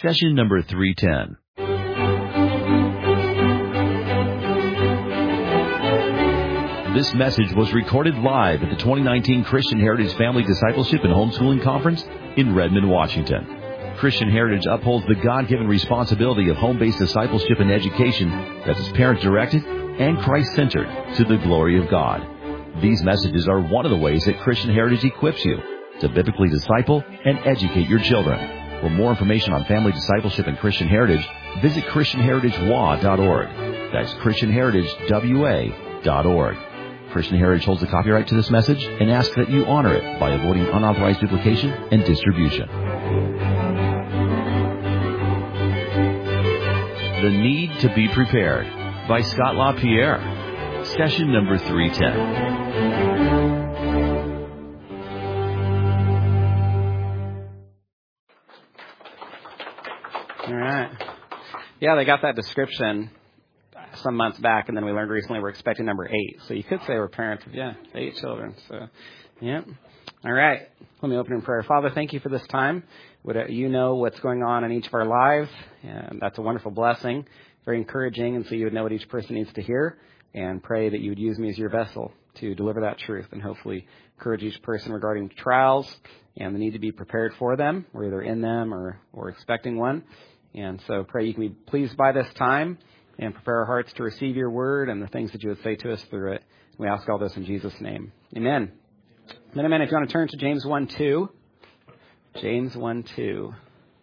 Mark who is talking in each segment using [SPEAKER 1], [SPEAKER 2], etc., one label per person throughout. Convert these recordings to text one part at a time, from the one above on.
[SPEAKER 1] Session number 310. This message was recorded live at the 2019 Christian Heritage Family Discipleship and Homeschooling Conference in Redmond, Washington. Christian Heritage upholds the God-given responsibility of home-based discipleship and education that is parent-directed and Christ-centered to the glory of God. These messages are one of the ways that Christian Heritage equips you to biblically disciple and educate your children. For more information on family discipleship and Christian Heritage, visit ChristianHeritageWA.org. That's ChristianHeritageWA.org. Christian Heritage holds the copyright to this message and asks that you honor it by avoiding unauthorized duplication and distribution. The Need to Be Prepared by Scott LaPierre. Session number 310.
[SPEAKER 2] All right. Yeah, they got that description some months back, and then we learned recently we're expecting number 8. So you could say we're parents of, 8 children. So, yeah. All right. Let me open in prayer. Father, thank you for this time. You know what's going on in each of our lives, and that's a wonderful blessing, very encouraging, and so you would know what each person needs to hear, and pray that you would use me as your vessel to deliver that truth and hopefully encourage each person regarding trials and the need to be prepared for them, or either in them or expecting one. And so pray you can be pleased by this time and prepare our hearts to receive your word and the things that you would say to us through it. We ask all this in Jesus' name. Amen. In a minute, if you want to turn to James 1:2. James 1:2.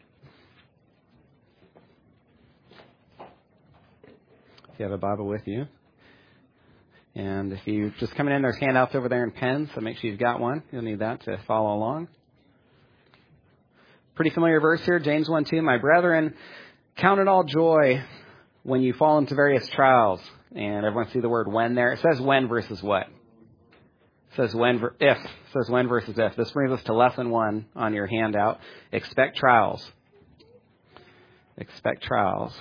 [SPEAKER 2] If you have a Bible with you. And if you just coming in, there's handouts over there and pens, so make sure you've got one. You'll need that to follow along. Pretty familiar verse here, James 1:2. My brethren, count it all joy when you fall into various trials. And everyone see the word when there. It says when versus what? It says when if. It says when versus if. This brings us to lesson 1 on your handout. Expect trials. Expect trials.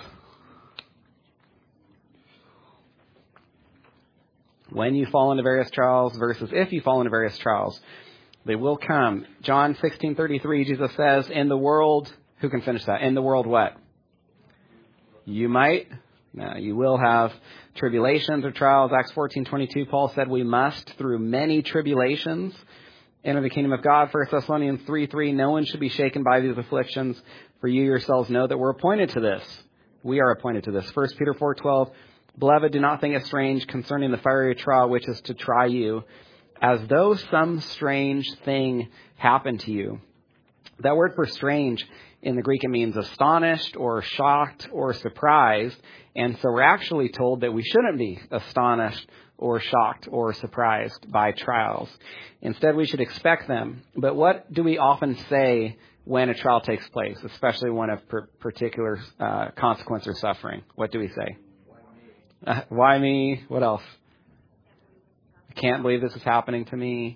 [SPEAKER 2] When you fall into various trials versus if you fall into various trials. They will come. John 16:33, Jesus says, in the world, who can finish that? In the world what? You might. No, you will have tribulations or trials. Acts 14:22, Paul said we must, through many tribulations, enter the kingdom of God. 1 Thessalonians 3:3, no one should be shaken by these afflictions, for you yourselves know that we're appointed to this. We are appointed to this. 1 Peter 4:12, beloved, do not think it strange concerning the fiery trial which is to try you, as though some strange thing happened to you. That word for strange in the Greek, it means astonished or shocked or surprised. And so we're actually told that we shouldn't be astonished or shocked or surprised by trials. Instead, we should expect them. But what do we often say when a trial takes place, especially one of particular consequence or suffering? What do we say? Why me? What else? I can't believe this is happening to me.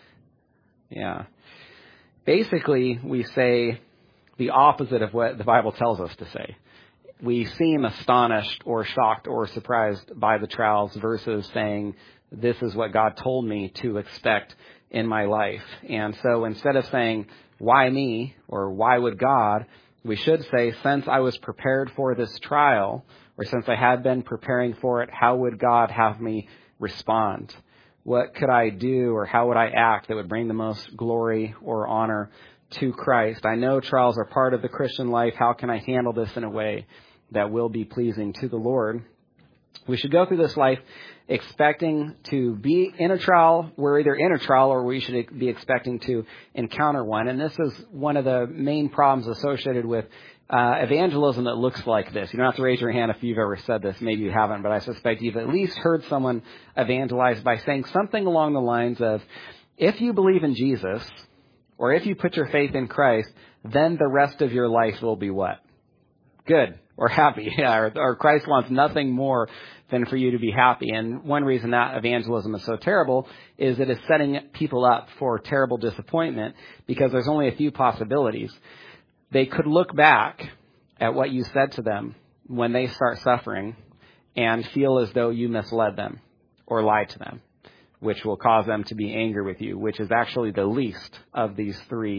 [SPEAKER 2] Yeah. Basically, we say the opposite of what the Bible tells us to say. We seem astonished or shocked or surprised by the trials versus saying, this is what God told me to expect in my life. And so instead of saying, why me, or why would God, we should say, since I was prepared for this trial, or since I had been preparing for it, how would God have me respond? What could I do, or how would I act that would bring the most glory or honor to Christ? I know trials are part of the Christian life. How can I handle this in a way that will be pleasing to the Lord? We should go through this life expecting to be in a trial. We're either in a trial or we should be expecting to encounter one. And this is one of the main problems associated with evangelism that looks like this. You don't have to raise your hand if you've ever said this. Maybe you haven't, but I suspect you've at least heard someone evangelize by saying something along the lines of, if you believe in Jesus, or if you put your faith in Christ, then the rest of your life will be what? Good or happy. Yeah, or Christ wants nothing more than for you to be happy. And one reason that evangelism is so terrible is it is setting people up for terrible disappointment because there's only a few possibilities. They could look back at what you said to them when they start suffering and feel as though you misled them or lied to them, which will cause them to be angry with you, which is actually the least of these three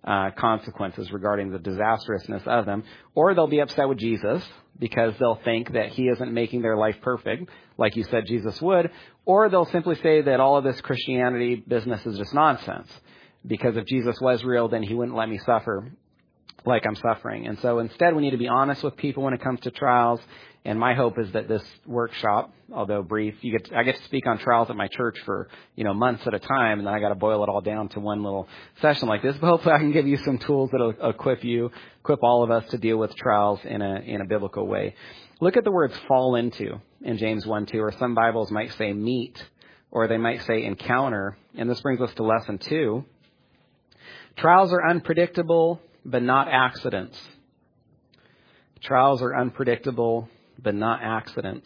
[SPEAKER 2] consequences regarding the disastrousness of them, or they'll be upset with Jesus because they'll think that he isn't making their life perfect, like you said Jesus would, or they'll simply say that all of this Christianity business is just nonsense, because if Jesus was real, then he wouldn't let me suffer like I'm suffering. And so instead, we need to be honest with people when it comes to trials. And my hope is that this workshop, although brief, I get to speak on trials at my church for, months at a time, and then I got to boil it all down to one little session like this. But hopefully I can give you some tools that'll equip all of us to deal with trials in a biblical way. Look at the words fall into in James 1:2, or some Bibles might say meet, or they might say encounter. And this brings us to lesson 2. Trials are unpredictable, but not accidents. Trials are unpredictable, but not accidents.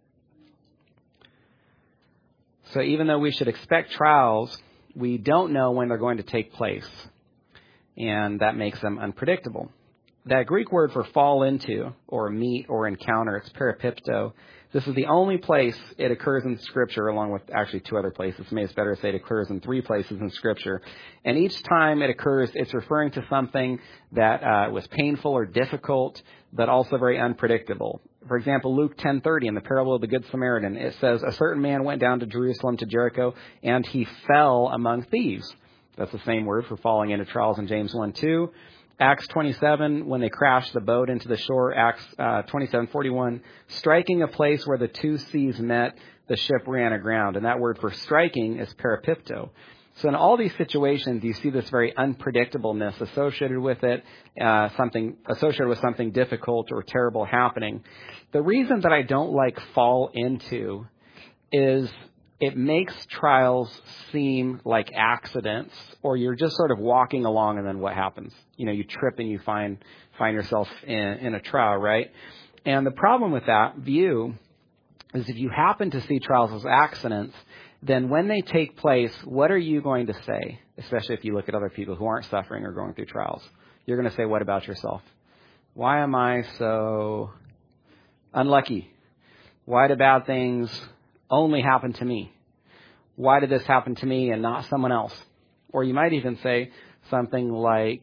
[SPEAKER 2] So even though we should expect trials, we don't know when they're going to take place, and that makes them unpredictable. That Greek word for fall into, or meet, or encounter, it's parapipto. This is the only place it occurs in Scripture, along with actually 2 other places. Maybe it's better to say it occurs in 3 places in Scripture. And each time it occurs, it's referring to something that was painful or difficult, but also very unpredictable. For example, Luke 10:30, in the parable of the Good Samaritan, it says, a certain man went down to Jerusalem, to Jericho, and he fell among thieves. That's the same word for falling into trials in James 1:2. Acts 27, when they crashed the boat into the shore. Acts 27:41, striking a place where the 2 seas met, the ship ran aground. And that word for striking is parapipto. So in all these situations, you see this very unpredictableness associated with it, associated with something difficult or terrible happening. The reason that I don't like fall into is it makes trials seem like accidents, or you're just sort of walking along and then what happens? You trip and you find yourself in a trial, right? And the problem with that view is if you happen to see trials as accidents, then when they take place, what are you going to say? Especially if you look at other people who aren't suffering or going through trials. You're going to say, what about yourself? Why am I so unlucky? Why do bad things only happen to me? Why did this happen to me and not someone else? Or you might even say something like,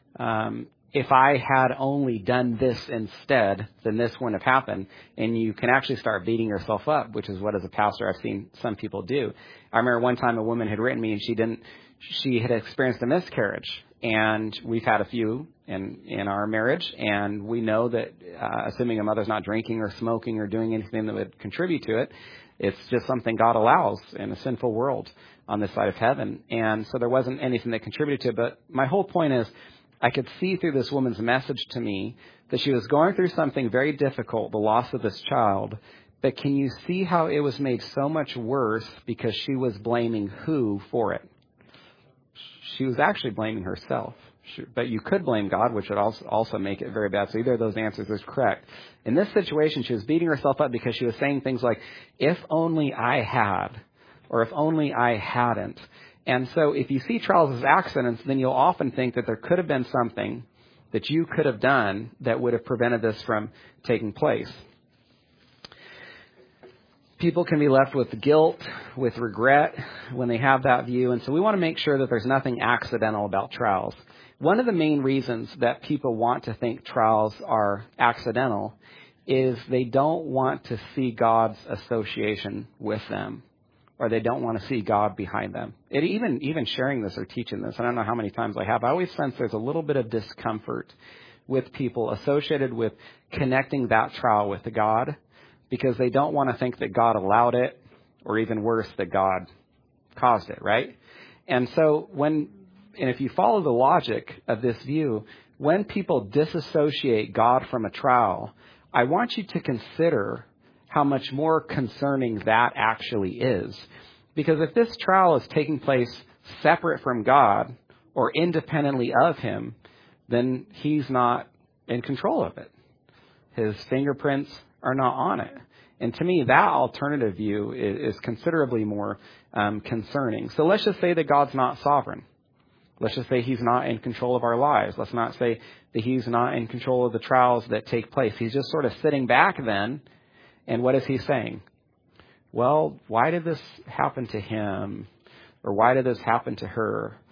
[SPEAKER 2] if I had only done this instead, then this wouldn't have happened. And you can actually start beating yourself up, which is what, as a pastor, I've seen some people do. I remember one time a woman had written me, and she had experienced a miscarriage. And we've had a few in our marriage. And we know that, assuming a mother's not drinking or smoking or doing anything that would contribute to it, it's just something God allows in a sinful world on this side of heaven. And so there wasn't anything that contributed to it. But my whole point is, I could see through this woman's message to me that she was going through something very difficult, the loss of this child. But can you see how it was made so much worse because she was blaming who for it? She was actually blaming herself. But you could blame God, which would also make it very bad. So either of those answers is correct. In this situation, she was beating herself up because she was saying things like, if only I had, or if only I hadn't. And so if you see trials as accidents, then you'll often think that there could have been something that you could have done that would have prevented this from taking place. People can be left with guilt, with regret when they have that view. And so we want to make sure that there's nothing accidental about trials. One of the main reasons that people want to think trials are accidental is they don't want to see God's association with them, or they don't want to see God behind them. Even sharing this or teaching this, I don't know how many times I always sense there's a little bit of discomfort with people associated with connecting that trial with God, because they don't want to think that God allowed it, or even worse, that God caused it, right? And so and if you follow the logic of this view, when people disassociate God from a trial, I want you to consider how much more concerning that actually is. Because if this trial is taking place separate from God or independently of Him, then He's not in control of it. His fingerprints are not on it. And to me, that alternative view is considerably more concerning. So let's just say that God's not sovereign. Let's just say He's not in control of our lives. Let's not say that He's not in control of the trials that take place. He's just sort of sitting back then. And what is He saying? Well, why did this happen to him? Or why did this happen to her?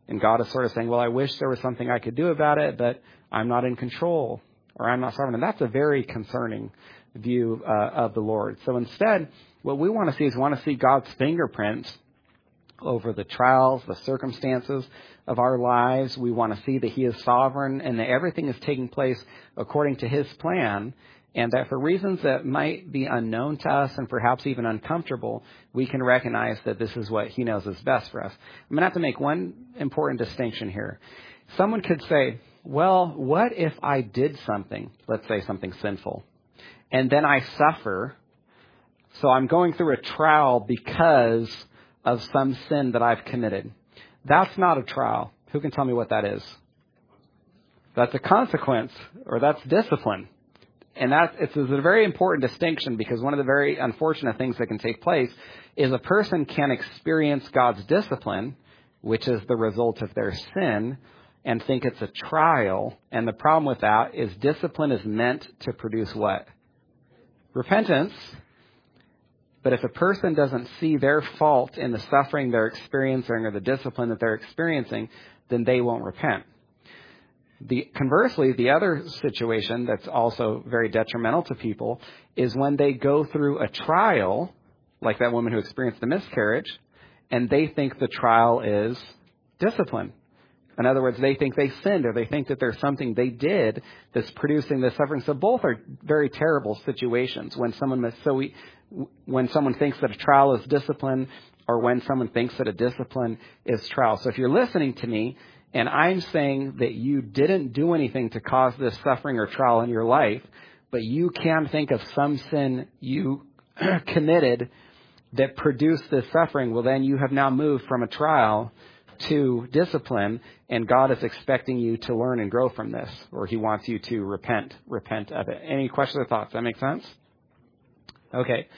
[SPEAKER 2] And God is sort of saying, well, I wish there was something I could do about it, but I'm not in control, or I'm not sovereign. And that's a very concerning view of the Lord. So instead, what we want to see is we want to see God's fingerprints over the trials, the circumstances of our lives. We want to see that He is sovereign and that everything is taking place according to His plan, and that for reasons that might be unknown to us and perhaps even uncomfortable, we can recognize that this is what He knows is best for us. I'm going to have to make one important distinction here. Someone could say, well, what if I did something, let's say something sinful, and then I suffer, so I'm going through a trial because of some sin that I've committed. That's not a trial. Who can tell me what that is? That's a consequence, or that's discipline. And it's a very important distinction, because one of the very unfortunate things that can take place is a person can experience God's discipline, which is the result of their sin, and think it's a trial. And the problem with that is discipline is meant to produce what? Repentance. But if a person doesn't see their fault in the suffering they're experiencing or the discipline that they're experiencing, then they won't repent. Conversely, the other situation that's also very detrimental to people is when they go through a trial, like that woman who experienced the miscarriage, and they think the trial is discipline. In other words, they think they sinned, or they think that there's something they did that's producing this suffering. So both are very terrible situations. When someone thinks that a trial is discipline, or when someone thinks that a discipline is trial. So if you're listening to me and I'm saying that you didn't do anything to cause this suffering or trial in your life, but you can think of some sin you committed that produced this suffering, well, then you have now moved from a trial to discipline, and God is expecting you to learn and grow from this, or He wants you to repent of it. Any questions or thoughts? That make sense? Okay.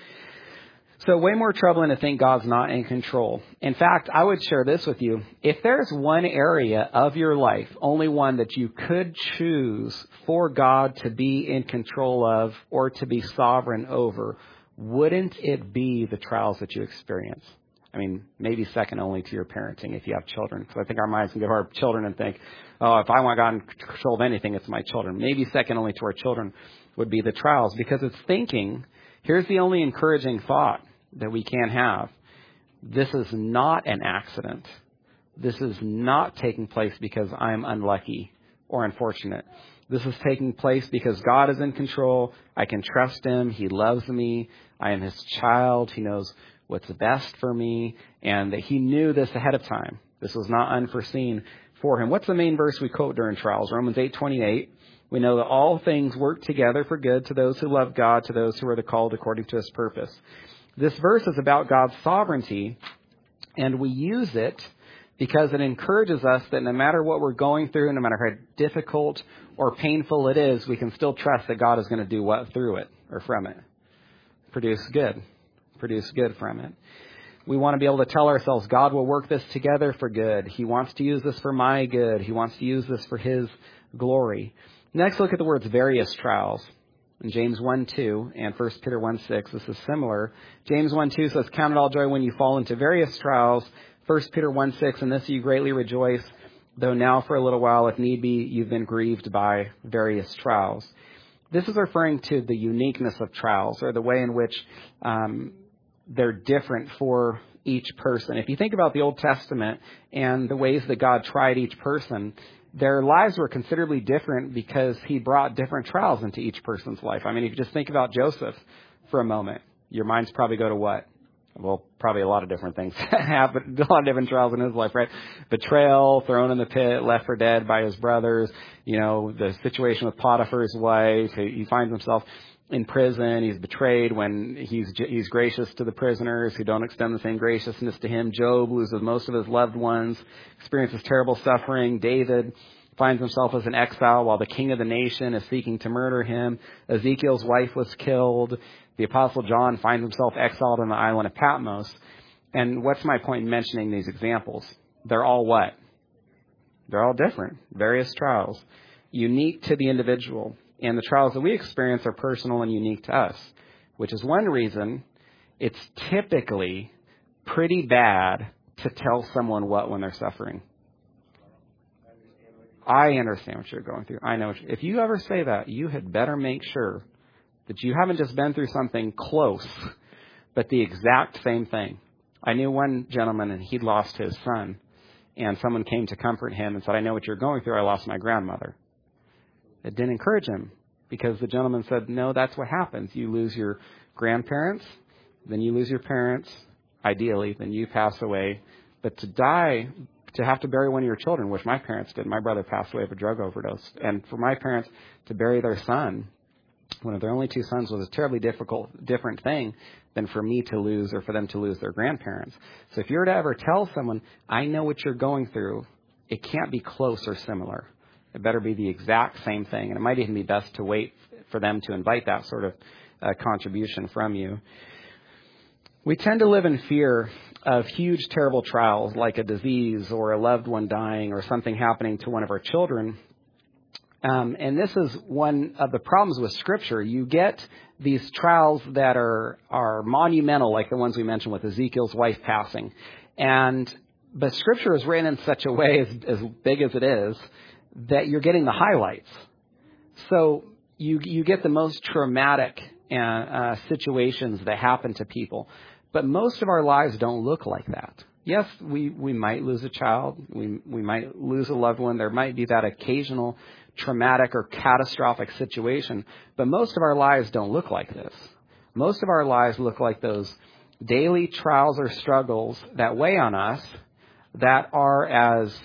[SPEAKER 2] So way more troubling to think God's not in control. In fact, I would share this with you. If there's one area of your life, only one that you could choose for God to be in control of or to be sovereign over, wouldn't it be the trials that you experience? I mean, maybe second only to your parenting if you have children. Because I think our minds can go to our children and think, oh, if I want God in control of anything, it's my children. Maybe second only to our children would be the trials, because it's thinking, here's the only encouraging thought that we can have. This is not an accident. This is not taking place because I'm unlucky or unfortunate. This is taking place because God is in control. I can trust Him. He loves me. I am His child. He knows what's best for me, and that He knew this ahead of time. This was not unforeseen for Him. What's the main verse we quote during trials? Romans 8:28. We know that all things work together for good to those who love God, to those who are called according to His purpose. This verse is about God's sovereignty, and we use it because it encourages us that no matter what we're going through, no matter how difficult or painful it is, we can still trust that God is going to do what through it or from it? Produce good from it. We want to be able to tell ourselves, God will work this together for good. He wants to use this for my good. He wants to use this for His glory. Next, look at the words various trials. In James 1:2 and 1 Peter 1:6, this is similar. James 1:2 says, count it all joy when you fall into various trials. 1 Peter 1:6, in this you greatly rejoice, though now for a little while, if need be, you've been grieved by various trials. This is referring to the uniqueness of trials, or the way in which they're different for each person. If you think about the Old Testament and the ways that God tried each person, their lives were considerably different because He brought different trials into each person's life. I mean, if you just think about Joseph for a moment, your minds probably go to what? Well, probably a lot of different things happened, a lot of different trials in his life, right? Betrayal, thrown in the pit, left for dead by his brothers, the situation with Potiphar's wife. He finds himself in prison. He's betrayed when he's gracious to the prisoners who don't extend the same graciousness to him. Job loses most of his loved ones, experiences terrible suffering. David finds himself as an exile while the king of the nation is seeking to murder him. Ezekiel's wife was killed. The Apostle John finds himself exiled on the island of Patmos. And what's my point in mentioning these examples? They're all what? They're all different. Various trials. Unique to the individual. And the trials that we experience are personal and unique to us. Which is one reason it's typically pretty bad to tell someone what when they're suffering. I understand what you're going through. I know. If you ever say that, you had better make sure that you haven't just been through something close, but the exact same thing. I knew one gentleman, and he'd lost his son, and someone came to comfort him and said, I know what you're going through. I lost my grandmother. It didn't encourage him, because the gentleman said, no, that's what happens. You lose your grandparents, then you lose your parents, ideally, then you pass away. But to die, to have to bury one of your children, which my parents did. My brother passed away of a drug overdose. And for my parents to bury their son, one of their only two sons, was a terribly different thing than for me to lose, or for them to lose their grandparents. So if you were to ever tell someone, I know what you're going through, it can't be close or similar. It better be the exact same thing. And it might even be best to wait for them to invite that sort of contribution from you. We tend to live in fear of huge, terrible trials like a disease or a loved one dying or something happening to one of our children. And this is one of the problems with Scripture. You get these trials that are monumental, like the ones we mentioned with Ezekiel's wife passing. But Scripture is written in such a way, as big as it is, that you're getting the highlights. So you get the most traumatic situations that happen to people. But most of our lives don't look like that. Yes, we might lose a child. We might lose a loved one. There might be that occasional traumatic or catastrophic situation. But most of our lives don't look like this. Most of our lives look like those daily trials or struggles that weigh on us, that are as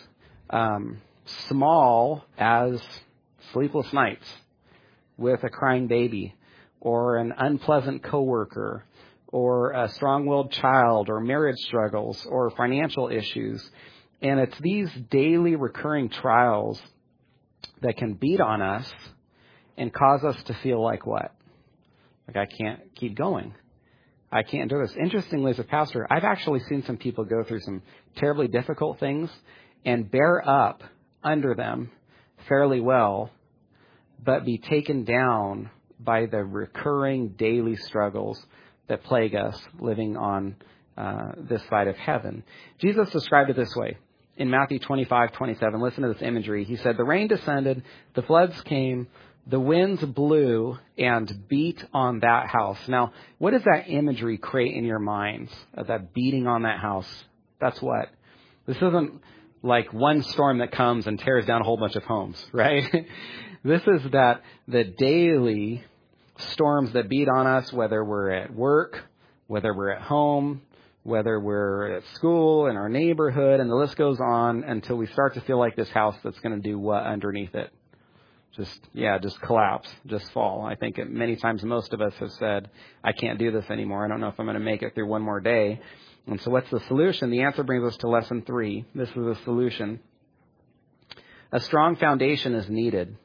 [SPEAKER 2] small as sleepless nights with a crying baby, or an unpleasant coworker, or a strong-willed child, or marriage struggles, or financial issues. And it's these daily recurring trials that can beat on us and cause us to feel like what? Like, I can't keep going. I can't do this. Interestingly, as a pastor, I've actually seen some people go through some terribly difficult things and bear up under them fairly well, but be taken down by the recurring daily struggles that plague us living on this side of heaven. Jesus described it this way. In Matthew 25:27, listen to this imagery. He said, the rain descended, the floods came, the winds blew and beat on that house. Now, what does that imagery create in your minds of that beating on that house? That's what? This isn't like one storm that comes and tears down a whole bunch of homes, right? This is that the daily storms that beat on us, whether we're at work, whether we're at home, whether we're at school, in our neighborhood, and the list goes on until we start to feel like this house that's going to do what underneath it? Just collapse, just fall. I think many times most of us have said, I can't do this anymore. I don't know if I'm going to make it through one more day. And so what's the solution? The answer brings us to lesson 3. This is the solution. A strong foundation is needed.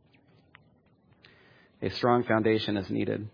[SPEAKER 2] A strong foundation is needed.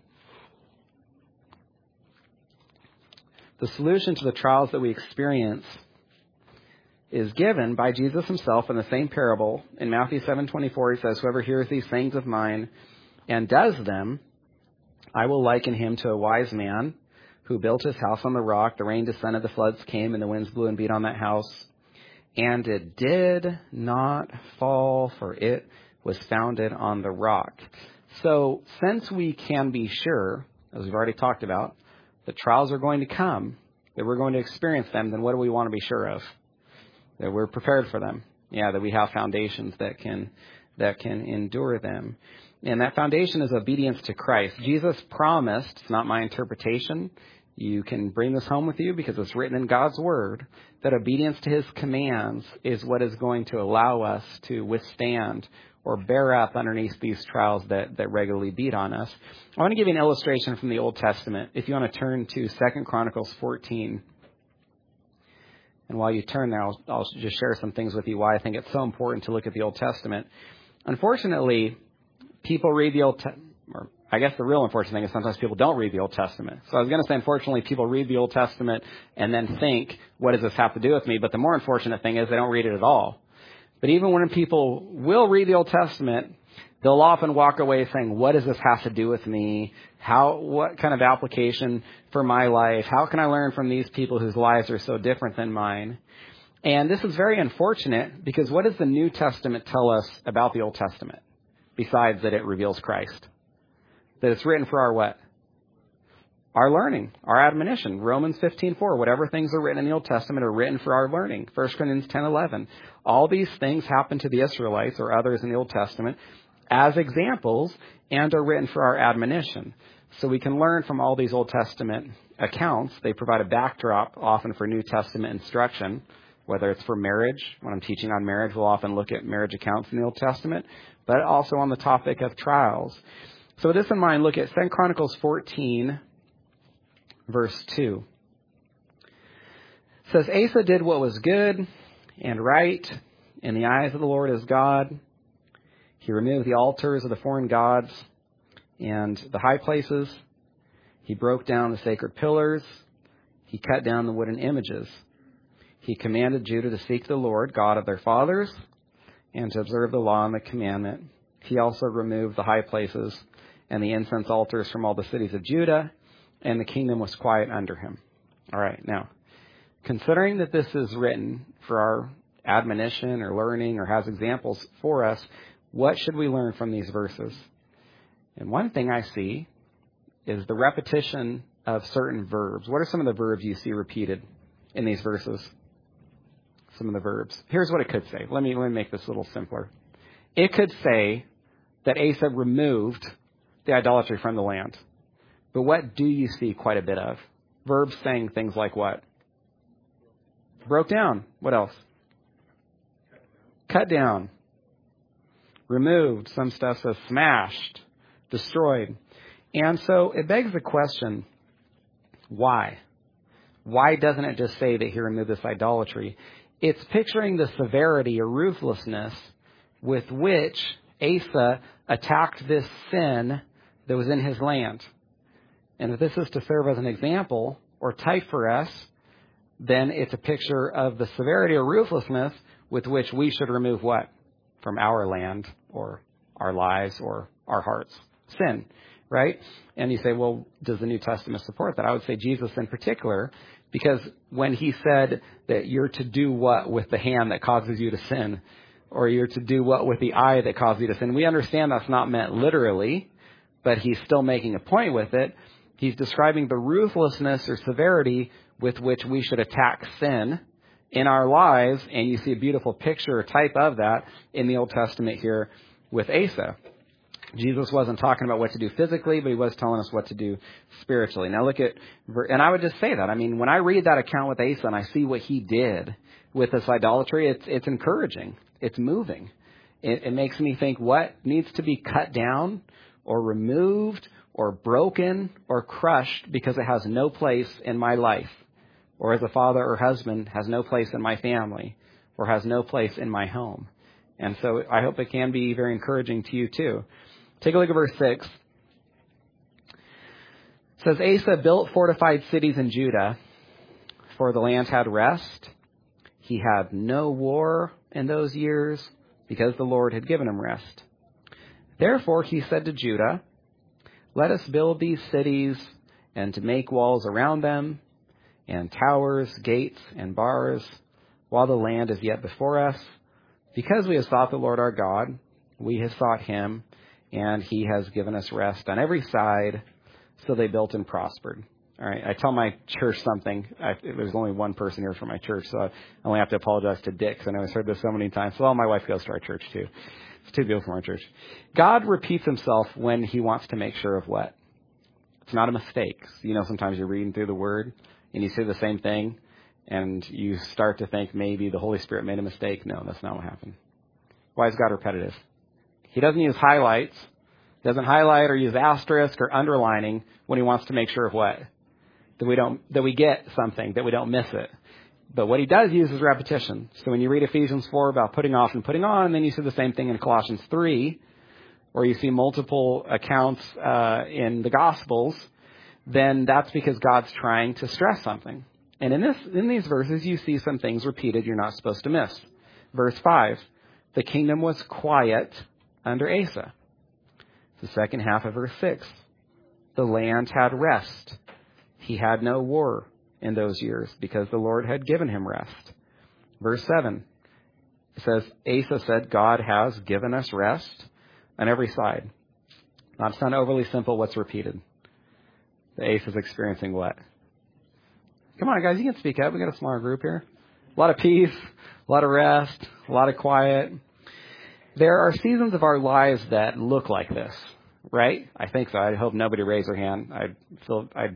[SPEAKER 2] The solution to the trials that we experience is given by Jesus himself in the same parable. In Matthew 7:24, he says, whoever hears these sayings of mine and does them, I will liken him to a wise man who built his house on the rock. The rain descended, the floods came, and the winds blew and beat on that house. And it did not fall, for it was founded on the rock. So since we can be sure, as we've already talked about, that trials are going to come, that we're going to experience them, then what do we want to be sure of? That we're prepared for them. Yeah, that we have foundations that can endure them. And that foundation is obedience to Christ. Jesus promised, it's not my interpretation, you can bring this home with you because it's written in God's Word, that obedience to His commands is what is going to allow us to withstand or bear up underneath these trials that regularly beat on us. I want to give you an illustration from the Old Testament. If you want to turn to 2 Chronicles 14. And while you turn there, I'll just share some things with you why I think it's so important to look at the Old Testament. Unfortunately, people read the Old Testament, or I guess the real unfortunate thing is sometimes people don't read the Old Testament. So I was going to say, unfortunately, people read the Old Testament and then think, what does this have to do with me? But the more unfortunate thing is they don't read it at all. But even when people will read the Old Testament, they'll often walk away saying, what does this have to do with me? What kind of application for my life? How can I learn from these people whose lives are so different than mine? And this is very unfortunate because what does the New Testament tell us about the Old Testament besides that it reveals Christ? That it's written for our what? Our learning, our admonition. Romans 15:4. Whatever things are written in the Old Testament are written for our learning. 1 Corinthians 10:11. All these things happen to the Israelites or others in the Old Testament as examples and are written for our admonition. So we can learn from all these Old Testament accounts. They provide a backdrop often for New Testament instruction, whether it's for marriage. When I'm teaching on marriage, we'll often look at marriage accounts in the Old Testament, but also on the topic of trials. So with this in mind, look at 2 Chronicles 14, verse 2. It says, Asa did what was good and right in the eyes of the Lord his God. He removed the altars of the foreign gods and the high places. He broke down the sacred pillars. He cut down the wooden images. He commanded Judah to seek the Lord, God of their fathers, and to observe the law and the commandment. He also removed the high places and the incense altars from all the cities of Judah, and the kingdom was quiet under him. All right, now, considering that this is written for our admonition or learning or has examples for us, what should we learn from these verses? And one thing I see is the repetition of certain verbs. What are some of the verbs you see repeated in these verses? Some of the verbs. Here's what it could say. Let me make this a little simpler. It could say that Asa removed the idolatry from the land. But what do you see quite a bit of? Verbs saying things like what? Broke down. What else? Cut down. Removed. Some stuff says smashed, destroyed. And so it begs the question, why? Why doesn't it just say that he removed this idolatry? It's picturing the severity or ruthlessness with which Asa attacked this sin that was in his land. And if this is to serve as an example or type for us, then it's a picture of the severity or ruthlessness with which we should remove what? From our land or our lives or our hearts. Sin, right? And you say, well, does the New Testament support that? I would say Jesus in particular, because when he said that you're to do what with the hand that causes you to sin, or you're to do what with the eye that causes you to sin, we understand that's not meant literally, but he's still making a point with it. He's describing the ruthlessness or severity with which we should attack sin in our lives, and you see a beautiful picture or type of that in the Old Testament here with Asa. Jesus wasn't talking about what to do physically, but he was telling us what to do spiritually. Now look at, and I would just say that. I mean, when I read that account with Asa and I see what he did with this idolatry, it's encouraging. It's moving. It makes me think what needs to be cut down or removed or broken or crushed because it has no place in my life, or as a father or husband has no place in my family, or has no place in my home. And so I hope it can be very encouraging to you too. Take a look at verse 6. It says, Asa built fortified cities in Judah, for the land had rest. He had no war in those years, because the Lord had given him rest. Therefore he said to Judah, let us build these cities and to make walls around them, and towers, gates, and bars, while the land is yet before us. Because we have sought the Lord our God, we have sought him, and he has given us rest on every side. So they built and prospered. All right, I tell my church something. There's only one person here from my church, so I only have to apologize to Dick, because I know I've heard this so many times. Well, my wife goes to our church, too. It's two people from our church. God repeats himself when he wants to make sure of what? It's not a mistake. You know, sometimes you're reading through the Word, and you say the same thing, and you start to think maybe the Holy Spirit made a mistake. No, that's not what happened. Why is God repetitive? He doesn't use highlights. He doesn't highlight or use asterisk or underlining when he wants to make sure of what? That we get something, that we don't miss it. But what he does use is repetition. So when you read Ephesians 4 about putting off and putting on, then you see the same thing in Colossians 3, or you see multiple accounts in the Gospels, then that's because God's trying to stress something. And in these verses, you see some things repeated you're not supposed to miss. Verse 5, the kingdom was quiet under Asa. The second half of verse 6, the land had rest. He had no war in those years because the Lord had given him rest. Verse 7, it says, Asa said, God has given us rest on every side. Now, to sound overly simple, what's repeated? The Asa is experiencing what? Come on, guys, you can speak up. We got a smaller group here. A lot of peace, a lot of rest, a lot of quiet. There are seasons of our lives that look like this, right? I think so. I hope nobody raised their hand. I'd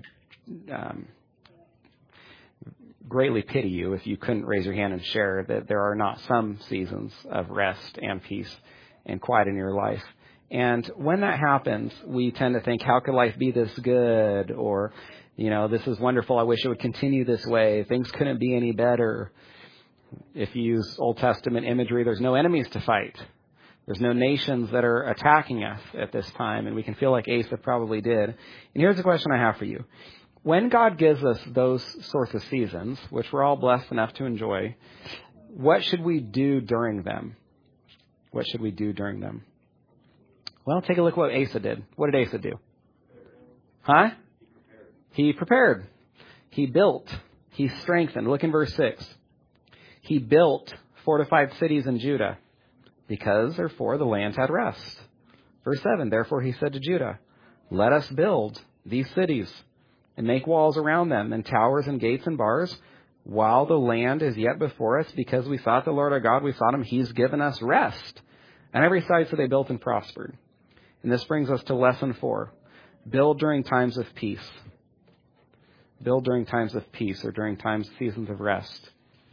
[SPEAKER 2] greatly pity you if you couldn't raise your hand and share that there are not some seasons of rest and peace and quiet in your life. And when that happens, we tend to think, how could life be this good? Or, this is wonderful. I wish it would continue this way. Things couldn't be any better. If you use Old Testament imagery, there's no enemies to fight. There's no nations that are attacking us at this time. And we can feel like Asa probably did. And here's the question I have for you. When God gives us those sorts of seasons, which we're all blessed enough to enjoy, what should we do during them? What should we do during them? Well, take a look at what Asa did. What did Asa do? Huh? He prepared. He built. He strengthened. Look in verse 6. He built fortified cities in Judah because, therefore, the land had rest. Verse 7, therefore he said to Judah, let us build these cities and make walls around them and towers and gates and bars while the land is yet before us, because we sought the Lord our God, we sought him, he's given us rest. On every side, so they built and prospered. And this brings us to lesson 4. Build during times of peace. Build during times of peace, or during seasons of rest.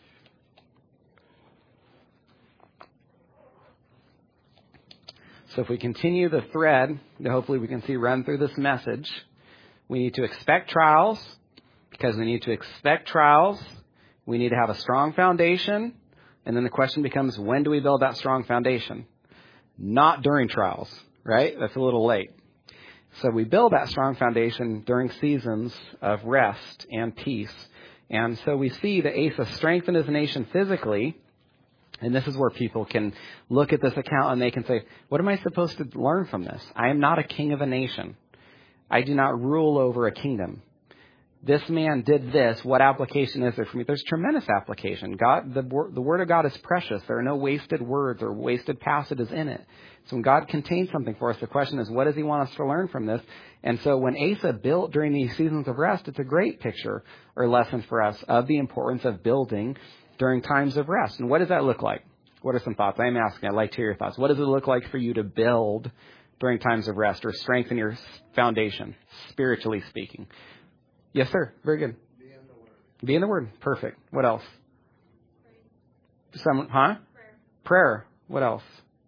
[SPEAKER 2] So if we continue the thread that hopefully we can see run through this message, we need to expect trials. Because we need to expect trials, we need to have a strong foundation. And then the question becomes, when do we build that strong foundation? Not during trials, right? That's a little late. So we build that strong foundation during seasons of rest and peace. And so we see that Asa strengthened his nation physically. And this is where people can look at this account and they can say, what am I supposed to learn from this? I am not a king of a nation. I do not rule over a kingdom. This man did this. What application is there for me? There's tremendous application. God, the Word of God is precious. There are no wasted words or wasted passages in it. So when God contains something for us, the question is, what does he want us to learn from this? And so when Asa built during these seasons of rest, it's a great picture or lesson for us of the importance of building during times of rest. And what does that look like? What are some thoughts? I am asking. I'd like to hear your thoughts. What does it look like for you to build during times of rest or strengthen your foundation, spiritually speaking? Yes, sir. Very good. Be in the Word. Perfect. What else? Someone, huh? Prayer. What else?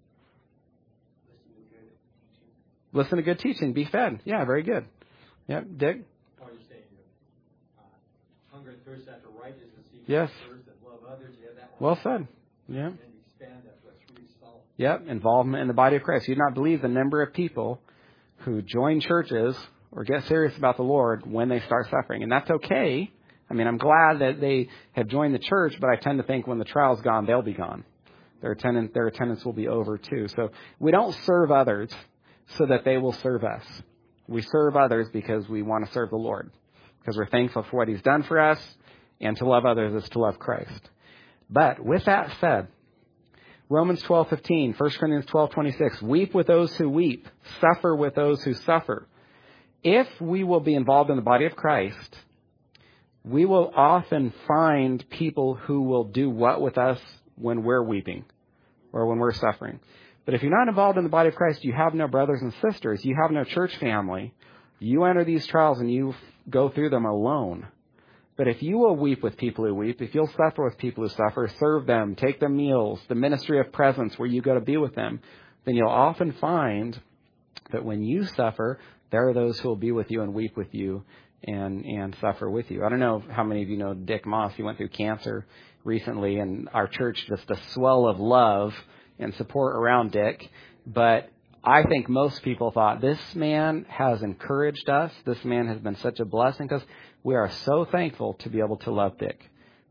[SPEAKER 2] Listen to good teaching. Be fed. Yeah, very good. Yep. Dick?
[SPEAKER 3] Or you say hunger and thirst after righteousness.
[SPEAKER 2] Yes.
[SPEAKER 3] First and love others. Yeah, that
[SPEAKER 2] well said. Yeah.
[SPEAKER 3] And expand that to a 3 solid.
[SPEAKER 2] Yep. Involvement in the body of Christ. You do not believe the number of people who join churches or get serious about the Lord when they start suffering. And that's okay. I mean, I'm glad that they have joined the church, but I tend to think when the trial's gone, they'll be gone. Their attendance will be over too. So we don't serve others so that they will serve us. We serve others because we want to serve the Lord, because we're thankful for what he's done for us, and to love others is to love Christ. But with that said, Romans 12:15, 1 Corinthians 12:26, weep with those who weep, suffer with those who suffer. If we will be involved in the body of Christ, we will often find people who will do what with us when we're weeping or when we're suffering. But if you're not involved in the body of Christ, you have no brothers and sisters. You have no church family. You enter these trials and you go through them alone. But if you will weep with people who weep, if you'll suffer with people who suffer, serve them, take them meals, the ministry of presence where you go to be with them, then you'll often find that when you suffer, there are those who will be with you and weep with you and suffer with you. I don't know how many of you know Dick Moss. He went through cancer recently, and our church, just a swell of love and support around Dick. But I think most people thought, this man has encouraged us. This man has been such a blessing to us. We are so thankful to be able to love Dick.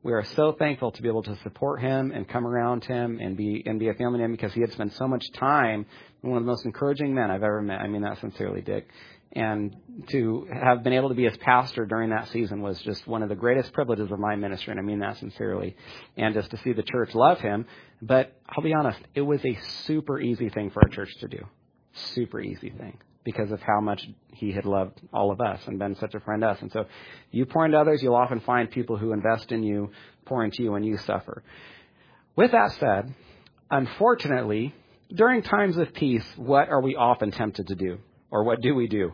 [SPEAKER 2] We are so thankful to be able to support him and come around him and be a family to him, because he had spent so much time. One of the most encouraging men I've ever met. I mean that sincerely, Dick. And to have been able to be his pastor during that season was just one of the greatest privileges of my ministry, and I mean that sincerely. And just to see the church love him. But I'll be honest, it was a super easy thing for our church to do. Super easy thing, because of how much he had loved all of us and been such a friend to us. And so you pour into others, you'll often find people who invest in you, pour into you when you suffer. With that said, unfortunately, during times of peace, what are we often tempted to do? Or what do we do?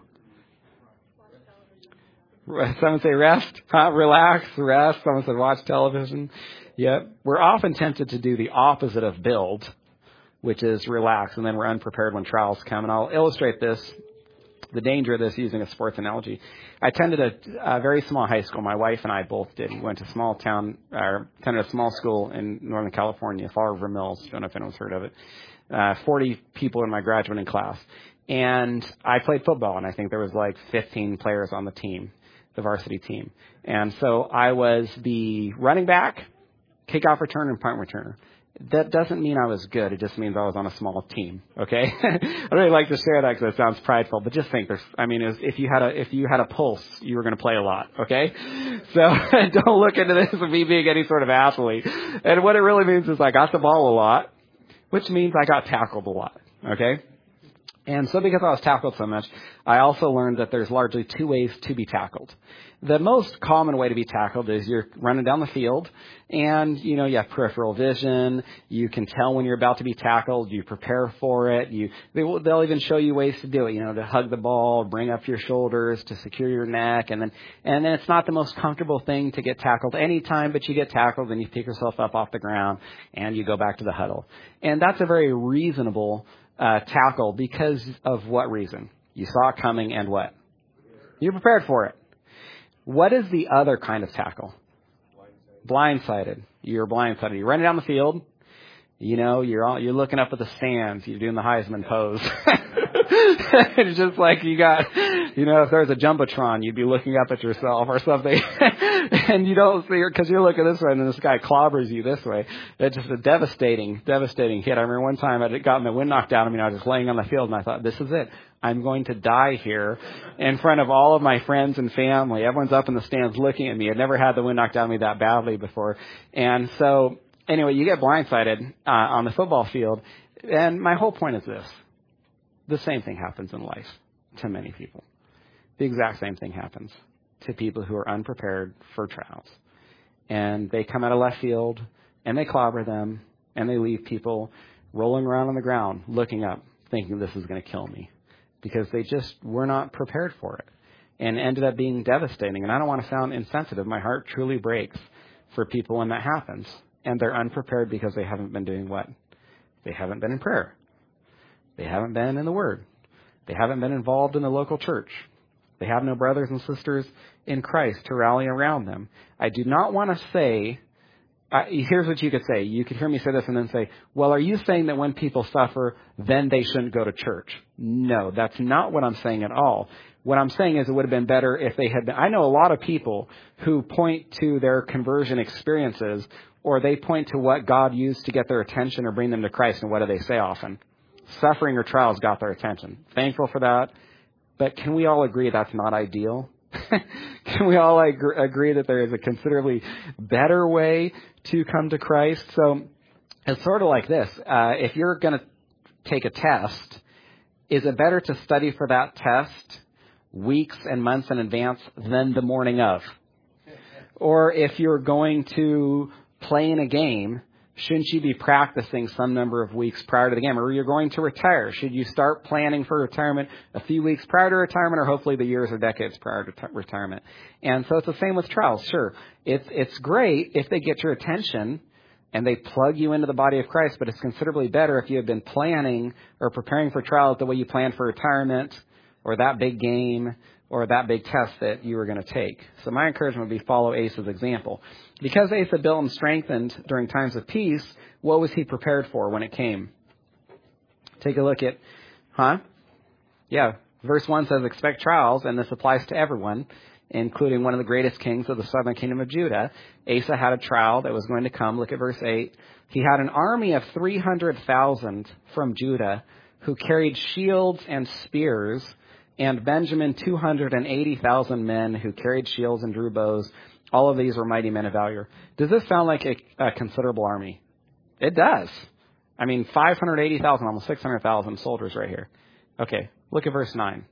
[SPEAKER 2] Someone say rest, relax, rest. Someone said watch television. Yep. We're often tempted to do the opposite of build, which is relax, and then we're unprepared when trials come. And I'll illustrate this, the danger of this, using a sports analogy. I attended a very small high school. My wife and I both did. We went to attended a small school in Northern California, Fall River Mills. Don't know if anyone's heard of it. 40 people in my graduating class. And I played football, and I think there was like 15 players on the team, the varsity team. And so I was the running back, kickoff returner, and punt returner. That doesn't mean I was good. It just means I was on a small team. Okay, I don't really like to share that because it sounds prideful. But just think, if you had a pulse, you were going to play a lot. Okay, so don't look into this as me being any sort of athlete. And what it really means is I got the ball a lot, which means I got tackled a lot. Okay. And so because I was tackled so much, I also learned that there's largely two ways to be tackled. The most common way to be tackled is you're running down the field and, you have peripheral vision. You can tell when you're about to be tackled. You prepare for it. They'll even show you ways to do it, to hug the ball, bring up your shoulders, to secure your neck. And then it's not the most comfortable thing to get tackled anytime, but you get tackled and you pick yourself up off the ground and you go back to the huddle. And that's a very reasonable tackle because of what reason? You saw it coming and what? You're prepared for it. What is the other kind of tackle? Blindsided. You're blindsided. You're running down the field. You're looking up at the stands. You're doing the Heisman pose. It's just like you got, if there's a jumbotron, you'd be looking up at yourself or something, and you don't see it because you're looking this way, and then this guy clobbers you this way. It's just a devastating hit. I remember one time I got my wind knocked out of me, and I was just laying on the field, and I thought, this is it. I'm going to die here in front of all of my friends and family. Everyone's up in the stands looking at me. I'd never had the wind knocked out of me that badly before. And so, anyway, you get blindsided on the football field. And my whole point is this. The same thing happens in life to many people. The exact same thing happens to people who are unprepared for trials. And they come out of left field, and they clobber them, and they leave people rolling around on the ground, looking up, thinking this is going to kill me. Because they just were not prepared for it. And ended up being devastating. And I don't want to sound insensitive. My heart truly breaks for people when that happens. And they're unprepared because they haven't been doing what? They haven't been in prayer. They haven't been in the Word. They haven't been involved in the local church. They have no brothers and sisters in Christ to rally around them. I do not want to say, here's what you could say. You could hear me say this and then say, well, are you saying that when people suffer, then they shouldn't go to church? No, that's not what I'm saying at all. What I'm saying is it would have been better if they had been. I know a lot of people who point to their conversion experiences, or they point to what God used to get their attention or bring them to Christ. And what do they say often? Suffering or trials got their attention. Thankful for that. But can we all agree that's not ideal? Can we all agree that there is a considerably better way to come to Christ? So it's sort of like this. If you're going to take a test, is it better to study for that test weeks and months in advance than the morning of? Or if you're going to play in a game, shouldn't you be practicing some number of weeks prior to the game? Or you're going to retire. Should you start planning for retirement a few weeks prior to retirement, or hopefully the years or decades prior to retirement? And so it's the same with trials. Sure, it's great if they get your attention and they plug you into the body of Christ, but it's considerably better if you have been planning or preparing for trials the way you planned for retirement or that big game or that big test that you were going to take. So my encouragement would be follow Asa's example. Because Asa built and strengthened during times of peace, what was he prepared for when it came? Take a look at, verse 1 says, expect trials, and this applies to everyone. including one of the greatest kings of the southern kingdom of Judah. Asa had a trial that was going to come. Look at verse 8. He had an army of 300,000 from Judah who carried shields and spears, and Benjamin 280,000 men who carried shields and drew bows. All of these were mighty men of valor. Does this sound like a considerable army? It does. I mean, 580,000, almost 600,000 soldiers right here. Okay, look at verse 9.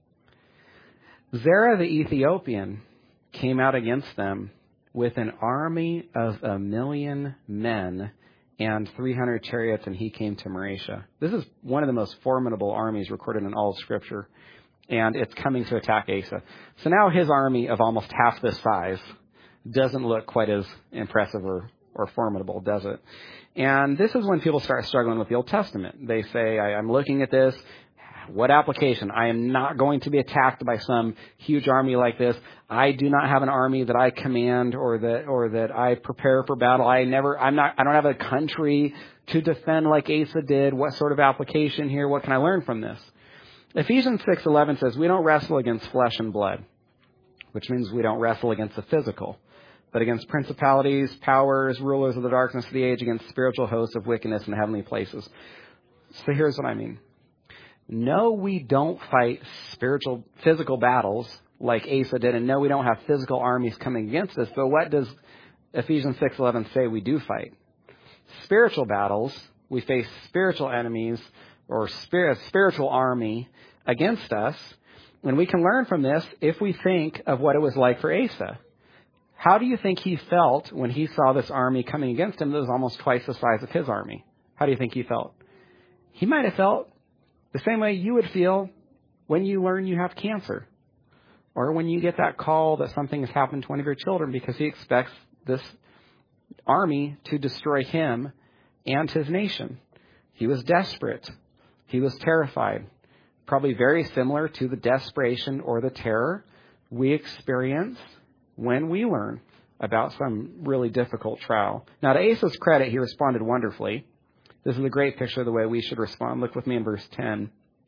[SPEAKER 2] Zerah the Ethiopian came out against them with an army of 1,000,000 men and 300 chariots, and he came to Mareshah. This is one of the most formidable armies recorded in all of Scripture, and it's coming to attack Asa. So now his army of almost half this size doesn't look quite as impressive or formidable, does it? And this is when people start struggling with the Old Testament. They say, I'm looking at this. What application? I am not going to be attacked by some huge army like this. I do not have an army that I command or that I prepare for battle. I don't have a country to defend like Asa did. What sort of application here? What can I learn from this? Ephesians 6:11 says, we don't wrestle against flesh and blood, which means we don't wrestle against the physical, but against principalities, powers, rulers of the darkness of the age, against spiritual hosts of wickedness in heavenly places. So here's what I mean. No, we don't fight physical battles like Asa did, and no, we don't have physical armies coming against us. But what does Ephesians 6:11 say we do fight? Spiritual battles. We face spiritual enemies or spiritual army against us, and we can learn from this if we think of what it was like for Asa. How do you think he felt when he saw this army coming against him that was almost twice the size of his army? How do you think he felt? He might have felt the same way you would feel when you learn you have cancer, or when you get that call that something has happened to one of your children, because he expects this army to destroy him and his nation. He was desperate. He was terrified. Probably very similar to the desperation or the terror we experience when we learn about some really difficult trial. Now, to Asa's credit, he responded wonderfully. This is a great picture of the way we should respond. Look with me in verse 10.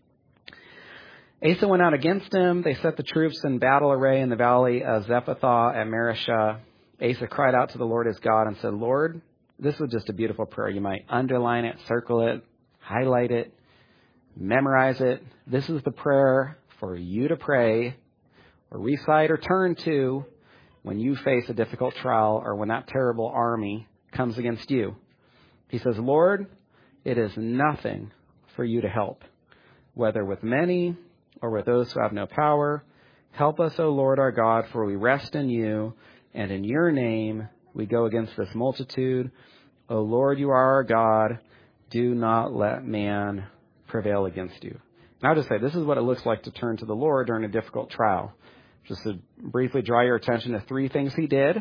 [SPEAKER 2] Asa went out against him. They set the troops in battle array in the valley of Zephathah at Mareshah. Asa cried out to the Lord his God and said, Lord, this was just a beautiful prayer. You might underline it, circle it, highlight it, memorize it. This is the prayer for you to pray or recite or turn to when you face a difficult trial or when that terrible army comes against you. He says, Lord, it is nothing for you to help, whether with many or with those who have no power. Help us, O Lord our God, for we rest in you, and in your name we go against this multitude. O Lord, you are our God. Do not let man prevail against you. Now I'll just say, this is what it looks like to turn to the Lord during a difficult trial. Just to briefly draw your attention to three things he did.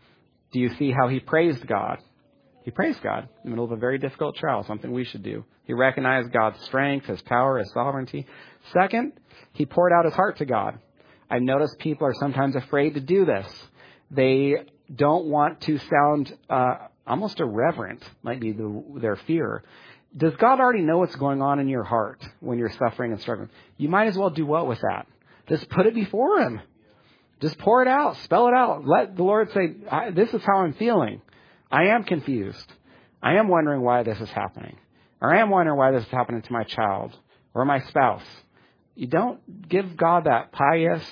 [SPEAKER 2] Do you see how he praised God? He praised God in the middle of a very difficult trial, something we should do. He recognized God's strength, his power, his sovereignty. Second, he poured out his heart to God. I've noticed people are sometimes afraid to do this. They don't want to sound almost irreverent, might be their fear. Does God already know what's going on in your heart when you're suffering and struggling? You might as well do what with that? Just put it before him. Just pour it out, spell it out. Let the Lord say, this is how I'm feeling. I am confused. I am wondering why this is happening. Or I am wondering why this is happening to my child or my spouse. You don't give God that pious,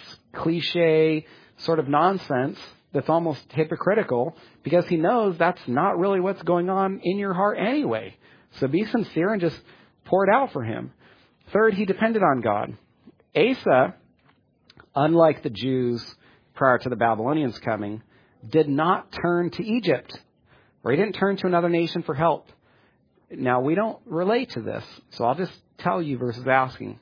[SPEAKER 2] cliche sort of nonsense that's almost hypocritical, because he knows that's not really what's going on in your heart anyway. So be sincere and just pour it out for him. Third, he depended on God. Asa, unlike the Jews prior to the Babylonians coming, did not turn to Egypt. Or he didn't turn to another nation for help. Now, we don't relate to this, so I'll just tell you versus asking.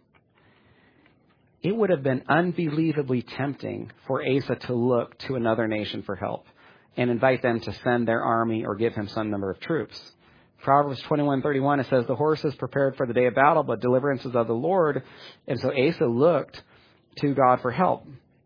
[SPEAKER 2] It would have been unbelievably tempting for Asa to look to another nation for help and invite them to send their army or give him some number of troops. Proverbs 21:31, it says, the horse is prepared for the day of battle, but deliverance is of the Lord. And so Asa looked to God for help.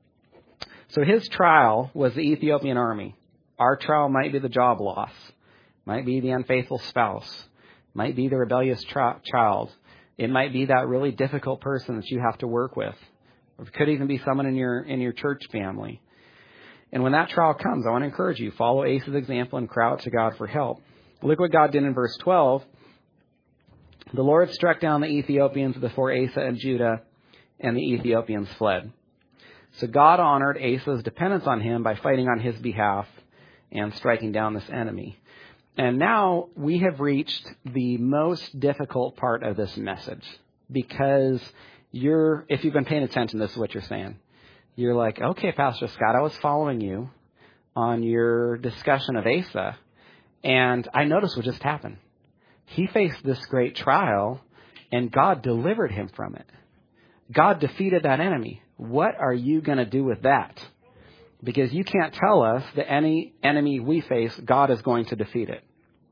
[SPEAKER 2] So his trial was the Ethiopian army. Our trial might be the job loss, might be the unfaithful spouse, might be the rebellious child. It might be that really difficult person that you have to work with Or it could even be someone in your church family. And when that trial comes, I want to encourage you, follow Asa's example and cry out to God for help. Look what God did in verse 12. The Lord struck down the Ethiopians before Asa and Judah, and the Ethiopians fled. So God honored Asa's dependence on him by fighting on his behalf and striking down this enemy. And now we have reached the most difficult part of this message, because if you've been paying attention, this is what you're saying. You're like, okay, Pastor Scott, I was following you on your discussion of Asa, and I noticed what just happened. He faced this great trial, and God delivered him from it. God defeated that enemy. What are you going to do with that? Because you can't tell us that any enemy we face, God is going to defeat it.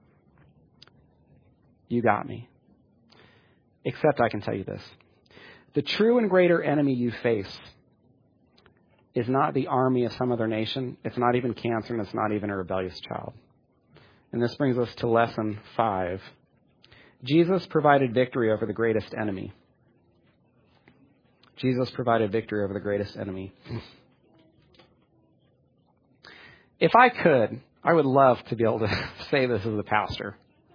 [SPEAKER 2] You got me. Except I can tell you this. The true and greater enemy you face is not the army of some other nation. It's not even cancer, and it's not even a rebellious child. And this brings us to lesson 5. Jesus provided victory over the greatest enemy. Jesus provided victory over the greatest enemy. If I could, I would love to be able to say this as a pastor.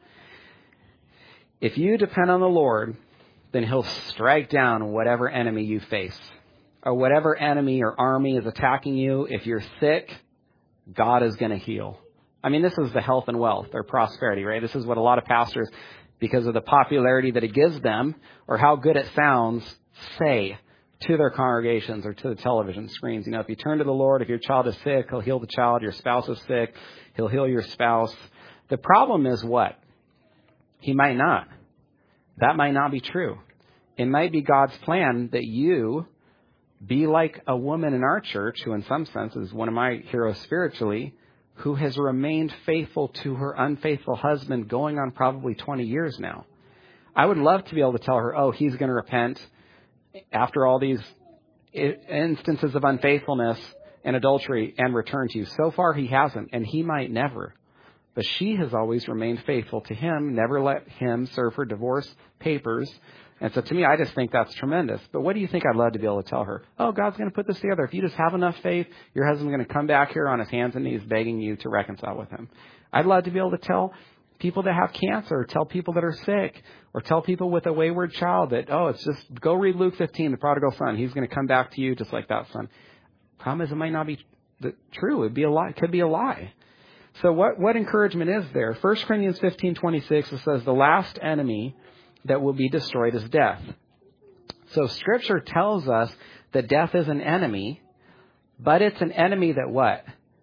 [SPEAKER 2] If you depend on the Lord, then He'll strike down whatever enemy you face, or whatever enemy or army is attacking you. If you're sick, God is going to heal. I mean, this is the health and wealth or prosperity, right? This is what a lot of pastors, because of the popularity that it gives them or how good it sounds, say to their congregations or to the television screens. You know, if you turn to the Lord, if your child is sick, He'll heal the child. Your spouse is sick, He'll heal your spouse. The problem is what? He might not. That might not be true. It might be God's plan that you be like a woman in our church, who in some sense is one of my heroes spiritually, who has remained faithful to her unfaithful husband going on probably 20 years now. I would love to be able to tell her, oh, he's going to repent after all these instances of unfaithfulness and adultery and return to you. So far, he hasn't, and he might never. But she has always remained faithful to him, never let him serve her divorce papers. And so to me, I just think that's tremendous. But what do you think I'd love to be able to tell her? Oh, God's going to put this together. If you just have enough faith, your husband's going to come back here on his hands and knees begging you to reconcile with him. I'd love to be able to tell people that have cancer, or tell people that are sick, or tell people with a wayward child that, oh, it's just go read Luke 15, the prodigal son. He's going to come back to you just like that son. Problem is, it might not be true. It'd be a lie. It could be a lie. So what encouragement is there? 1 Corinthians 15:26, it says the last enemy that will be destroyed is death. So Scripture tells us that death is an enemy, but it's an enemy that what?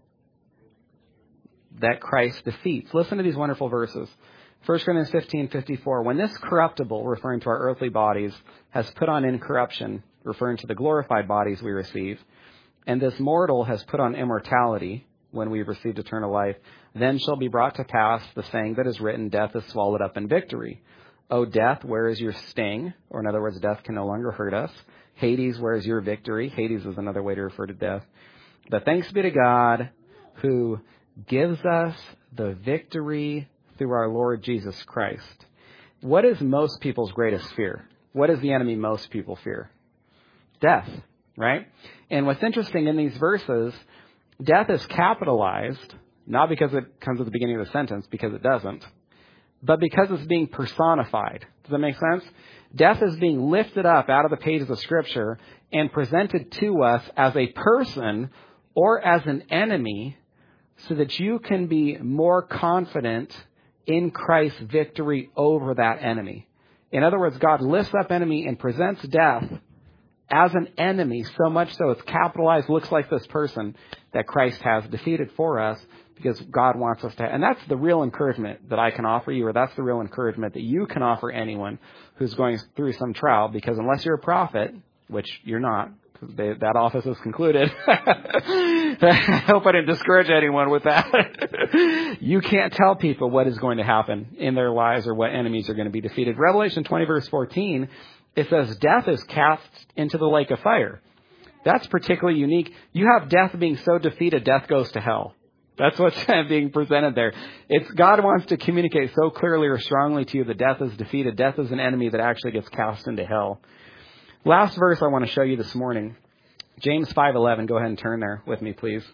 [SPEAKER 2] That Christ defeats. Listen to these wonderful verses. 1 Corinthians 15:54, when this corruptible, referring to our earthly bodies, has put on incorruption, referring to the glorified bodies we receive, and this mortal has put on immortality, when we have received eternal life, then shall be brought to pass the saying that is written, death is swallowed up in victory. O death, where is your sting? Or in other words, death can no longer hurt us. Hades, where is your victory? Hades is another way to refer to death. But thanks be to God who gives us the victory through our Lord Jesus Christ. What is most people's greatest fear? What is the enemy most people fear? Death, right? And what's interesting in these verses, death is capitalized, not because it comes at the beginning of the sentence, because it doesn't, but because it's being personified. Does that make sense? Death is being lifted up out of the pages of Scripture and presented to us as a person or as an enemy so that you can be more confident in Christ's victory over that enemy. In other words, God lifts up enemy and presents death as an enemy, so much so it's capitalized, looks like this person that Christ has defeated for us, because God wants us to. And that's the real encouragement that I can offer you, or that's the real encouragement that you can offer anyone who's going through some trial, because unless you're a prophet, which you're not, because that office is concluded. I hope I didn't discourage anyone with that. You can't tell people what is going to happen in their lives or what enemies are going to be defeated. Revelation 20, verse 14, it says, death is cast into the lake of fire. That's particularly unique. You have death being so defeated, death goes to hell. That's what's being presented there. It's God wants to communicate so clearly or strongly to you that death is defeated. Death is an enemy that actually gets cast into hell. Last verse I want to show you this morning, James 5:11. Go ahead and turn there with me, please.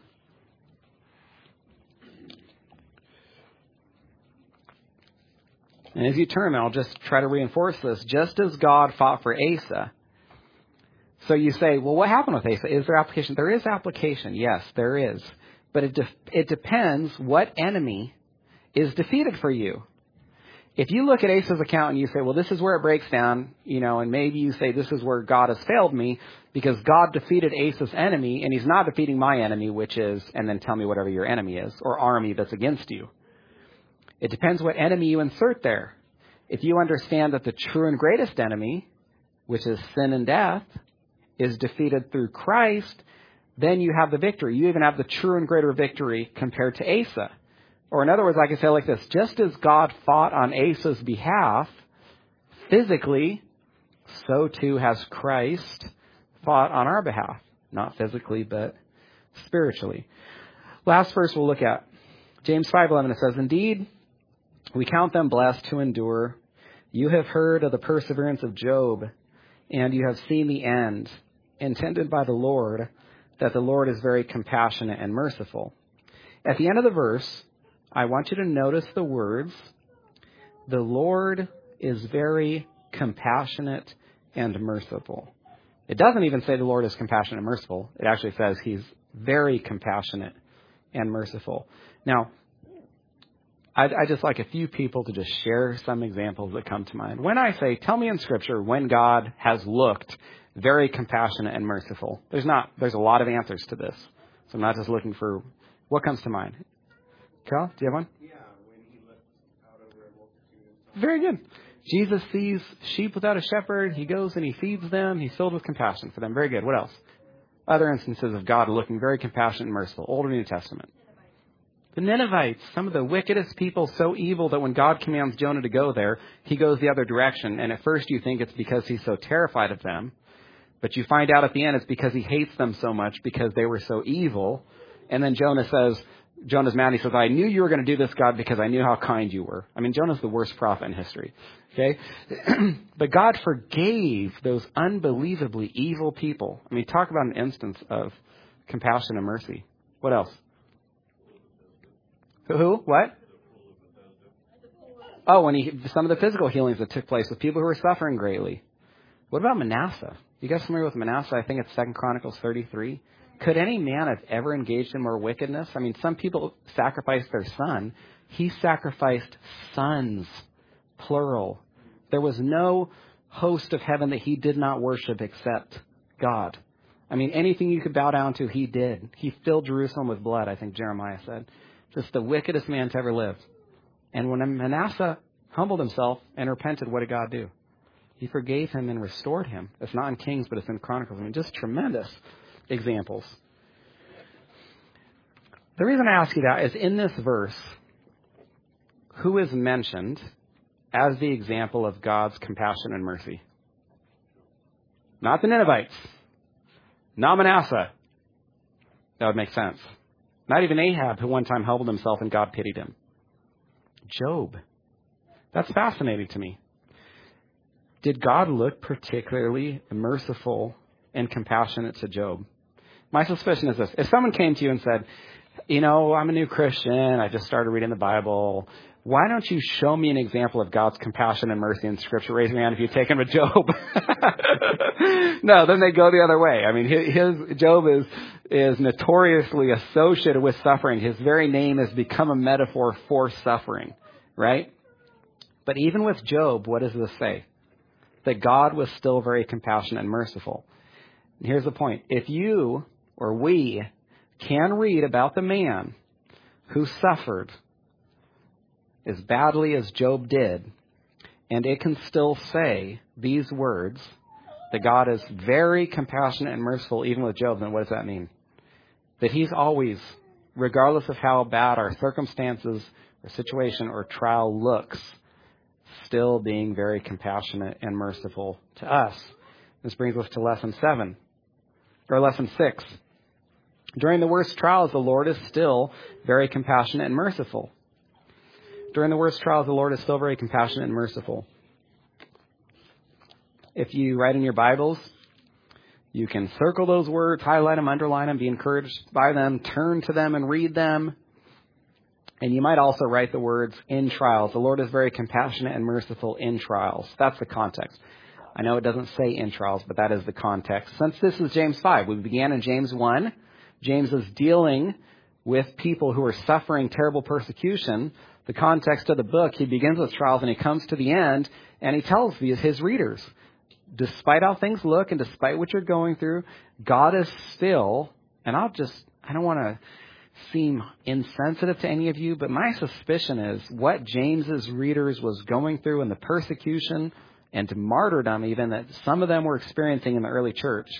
[SPEAKER 2] And as you turn, I'll just try to reinforce this. Just as God fought for Asa. So you say, well, what happened with Asa? Is there application? There is application. Yes, there is. But it depends what enemy is defeated for you. If you look at Asa's account and you say, well, this is where it breaks down, and maybe you say this is where God has failed me because God defeated Asa's enemy and he's not defeating my enemy, which is, and then tell me whatever your enemy is or army that's against you. It depends what enemy you insert there. If you understand that the true and greatest enemy, which is sin and death, is defeated through Christ, then you have the victory. You even have the true and greater victory compared to Asa. Or in other words, I can say it like this. Just as God fought on Asa's behalf physically, so too has Christ fought on our behalf. Not physically, but spiritually. Last verse we'll look at. James 5:11, it says, Indeed, we count them blessed who endure. You have heard of the perseverance of Job, and you have seen the end intended by the Lord, that the Lord is very compassionate and merciful. At the end of the verse, I want you to notice the words, the Lord is very compassionate and merciful. It doesn't even say the Lord is compassionate and merciful. It actually says he's very compassionate and merciful. Now, I just like a few people to just share some examples that come to mind. When I say, tell me in Scripture when God has looked very compassionate and merciful, there's a lot of answers to this. So I'm not just looking for what comes to mind. Carl, do you have one?
[SPEAKER 3] Yeah, when he looked out over a multitude.
[SPEAKER 2] Very good. Jesus sees sheep without a shepherd. He goes and he feeds them. He's filled with compassion for them. Very good. What else? Other instances of God looking very compassionate and merciful. Old and New Testament. The Ninevites, some of the wickedest people, so evil that when God commands Jonah to go there, he goes the other direction. And at first you think it's because he's so terrified of them. But you find out at the end it's because he hates them so much because they were so evil. And then Jonah's mad. He says, I knew you were going to do this, God, because I knew how kind you were. I mean, Jonah's the worst prophet in history. Okay? But God forgave those unbelievably evil people. I mean, talk about an instance of compassion and mercy. What else? Who? What? Oh, some of the physical healings that took place with people who were suffering greatly. What about Manasseh? You guys familiar with Manasseh? I think it's 2 Chronicles 33. Could any man have ever engaged in more wickedness? I mean, some people sacrificed their son. He sacrificed sons, plural. There was no host of heaven that he did not worship except God. I mean, anything you could bow down to, he did. He filled Jerusalem with blood, I think Jeremiah said. Just the wickedest man to ever live. And when Manasseh humbled himself and repented, what did God do? He forgave him and restored him. It's not in Kings, but it's in Chronicles. I mean, just tremendous examples. The reason I ask you that is in this verse, who is mentioned as the example of God's compassion and mercy? Not the Ninevites. Not Manasseh. That would make sense. Not even Ahab, who one time humbled himself and God pitied him. Job. That's fascinating to me. Did God look particularly merciful and compassionate to Job? My suspicion is this. If someone came to you and said, I'm a new Christian, I just started reading the Bible, why don't you show me an example of God's compassion and mercy in Scripture? Raise your hand if you've taken with Job. No, then they go the other way. I mean, Job is notoriously associated with suffering. His very name has become a metaphor for suffering, right? But even with Job, what does this say? That God was still very compassionate and merciful. And here's the point. If you or we can read about the man who suffered as badly as Job did, and it can still say these words, that God is very compassionate and merciful even with Job, then what does that mean? That he's always, regardless of how bad our circumstances or situation or trial looks, still being very compassionate and merciful to us. This brings us to lesson 6. During the worst trials, the Lord is still very compassionate and merciful. During the worst trials, the Lord is still very compassionate and merciful. If you write in your Bibles, You can circle those words, highlight them, underline them, be encouraged by them, turn to them and read them. And you might also write the words in trials. The Lord is very compassionate and merciful in trials. That's the context. I know it doesn't say in trials, but that is the context. Since this is James 5, we began in James 1. James is dealing with people who are suffering terrible persecution. The context of the book, he begins with trials and he comes to the end and he tells his readers, despite how things look and despite what you're going through, God is still, and I don't want to seem insensitive to any of you, but my suspicion is what James's readers was going through in the persecution and martyrdom even that some of them were experiencing in the early church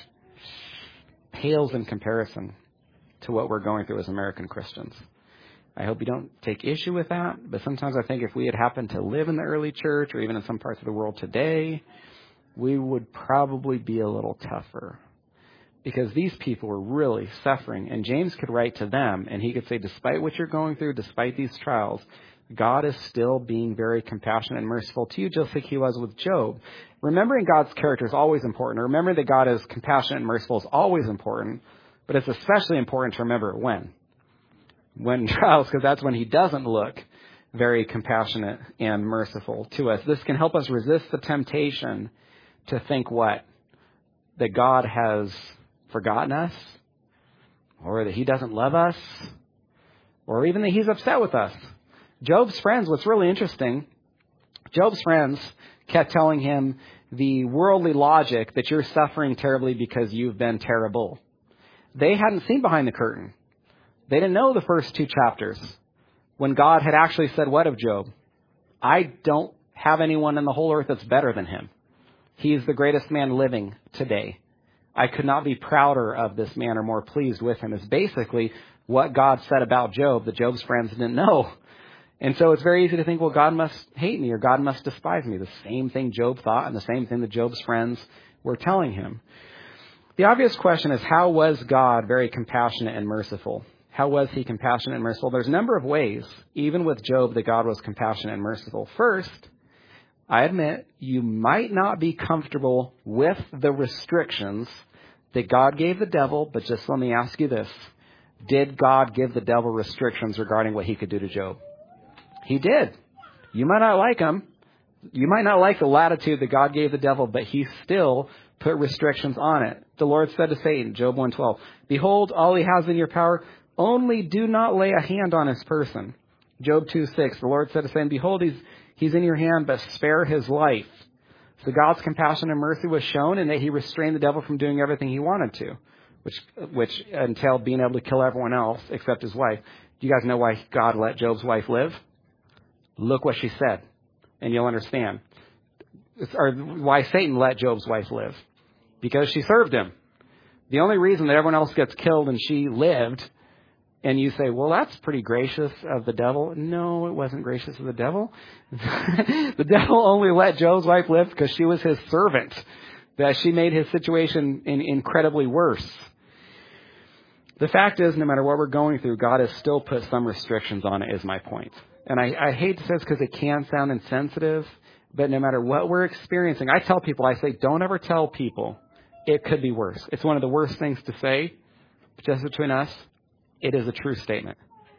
[SPEAKER 2] pales in comparison to what we're going through as American Christians. I hope you don't take issue with that, but sometimes I think if we had happened to live in the early church or even in some parts of the world today, we would probably be a little tougher because these people were really suffering. And James could write to them and he could say, despite what you're going through, despite these trials, God is still being very compassionate and merciful to you, just like he was with Job. Remembering God's character is always important. Remembering that God is compassionate and merciful is always important, but it's especially important to remember it when trials, because that's when he doesn't look very compassionate and merciful to us. This can help us resist the temptation to think what? That God has forgotten us, or that he doesn't love us, or even that he's upset with us. Job's friends, what's really interesting, Job's friends kept telling him the worldly logic that you're suffering terribly because you've been terrible. They hadn't seen behind the curtain. They didn't know the first 2 chapters when God had actually said what of Job? I don't have anyone in the whole earth that's better than him. He's the greatest man living today. I could not be prouder of this man or more pleased with him is basically what God said about Job that Job's friends didn't know. And so it's very easy to think, well, God must hate me or God must despise me. The same thing Job thought and the same thing that Job's friends were telling him. The obvious question is, how was God very compassionate and merciful? How was he compassionate and merciful? There's a number of ways, even with Job, that God was compassionate and merciful. First, I admit you might not be comfortable with the restrictions that God gave the devil, but just let me ask you this. Did God give the devil restrictions regarding what he could do to Job? He did. You might not like them. You might not like the latitude that God gave the devil, but he still put restrictions on it. The Lord said to Satan, Job 1:12, behold, all he has in your power, only do not lay a hand on his person. Job 2:6, the Lord said to Satan, behold, he's in your hand, but spare his life. So God's compassion and mercy was shown in that he restrained the devil from doing everything he wanted to, which entailed being able to kill everyone else except his wife. Do you guys know why God let Job's wife live? Look what she said, and you'll understand. Or why Satan let Job's wife live. Because she served him. The only reason that everyone else gets killed and she lived, and you say, well, that's pretty gracious of the devil. No, it wasn't gracious of the devil. The devil only let Job's wife live because she was his servant. That she made his situation incredibly worse. The fact is, no matter what we're going through, God has still put some restrictions on it, is my point. And I hate to say this because it can sound insensitive, but no matter what we're experiencing, I tell people, I say, don't ever tell people it could be worse. It's one of the worst things to say, just between us. It is a true statement.